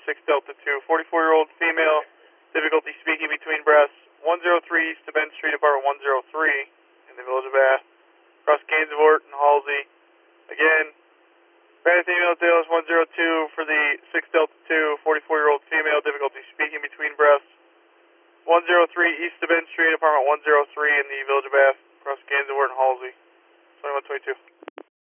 6 Delta 2, 44-year-old female, difficulty speaking between breaths, 103 East of Bend Street, apartment 103 in the Village of Bath, across Gainsborough and Halsey. Again, Bath female tail is 102 for the 6 Delta 2, 44-year-old female, difficulty speaking between breaths, 103 East of Bend Street, apartment 103 in the Village of Bath, across Gainsborough and Halsey, 2122.